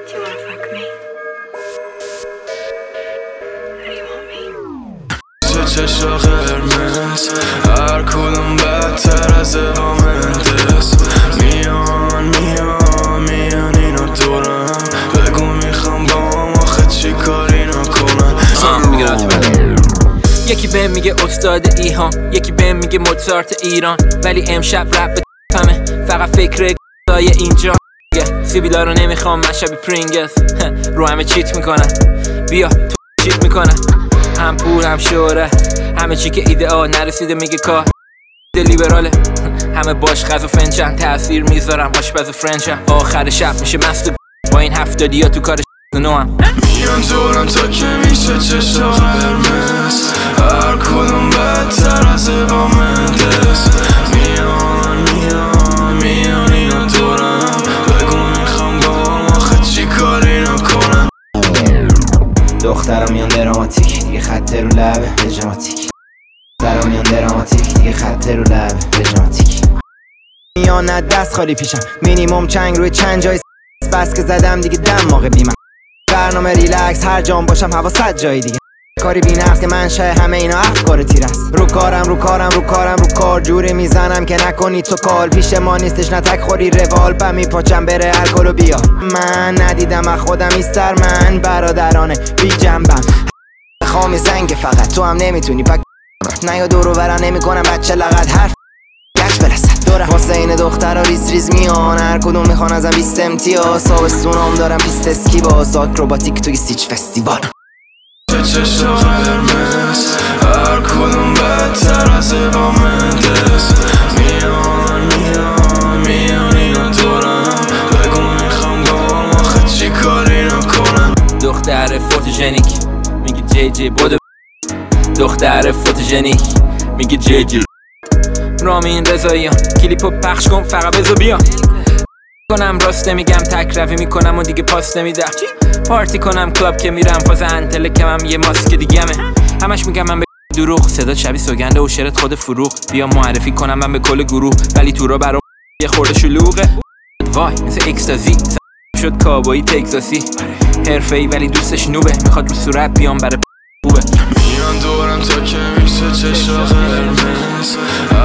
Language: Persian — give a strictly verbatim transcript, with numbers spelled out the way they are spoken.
Do you wanna fuck me? How do you want me? چه چشا قرمز هر کدوم بدتر از اوامندس میان میان میان اینا دورم بگو میخوام با هم آخه چی کاری نکنم. یکی بهم میگه استاد ایهان، یکی بهم میگه موزارت ایران، ولی امشب رپ همه فقط فکر گای اینجا. سیبیلا رو نمیخوام من شبی پرینگلز رو همه چیت میکنن، بیا تو چیت میکنن، هم پول هم شهرت همه چی که ایدئال نرسیده میگه کار لیبراله، همه باش غذا فنجان تاثیر میذارم آشپز فرنچم، آخر شب میشه مست با این هفتادی ها تو کار نوام. میان دورم تا که میشه چشا قرمز هر کدوم بدتر از اوامندس میان میان میان اینا دورم بگو میخوام با هم آخه چی کاری نکنم. دخترم میان دراماتیک دیگه خط رو لبه پژماتیک، دخترم میان دراماتیک دیگه خط رو لبه پژماتیک، میان نه دست خالی پیشم مینیمم چنگ روی چند جای بس که زدم دیگه دماغ بیمم، برنامه ریلکس هر جام باشم هوا صد جای دیگه، کاری بی نفس که منشأ همه اینا افکار تیر است، رو کارم رو کارم رو کارم رو کار جوری میزنم که نکنی تو کال، پیش ما نیستش نتک خوری روال بم میپاچم بره الکل و بیا، من ندیدم از خودم ایستر من برادرانه بی جنبم خامی زنگ فقط تو هم نمیتونی پک نیا دورو برن نمی کنم بچه لغت حرف گشت برسد دوره واسه این دختر ها ریز ریز میان، هر کدوم میخوان ازم بیست امتیاز، تابستونام دارم پیست اسکی باز آکروباتیک توی سیچ فستیوال. چه چشا قرمز هر کدوم بدتر از اوامندس میان میان میان اینا دورم بگو میخوام با هم آخه چی کاری نکنم. دختر فوتوژنیک میگه جی جی بودو، دختر فوتوژنیک میگه جی جی رامین رضاییان کلیپو پخش کن فقط بزو بیان کنم راست نمیگم تک روی میکنم و دیگه پاس نمیدم، پارتی کنم کلاب که میرم فاز انتله که من یه ماسک دیگمه، همش میگم من به دروغ صدا شبیه سوگنده و شرط خود فروغ، بیا معرفی کنم من به کل گروه ولی تو رو برام یه خورده شلوغه، وای مثل اکستازی شد کابایی تگزاسی، حرفه‌ای ولی دوستش نوبه میخواد رو صورت بیام برای خوبه. میان دورم تا که میشه چشا قرمز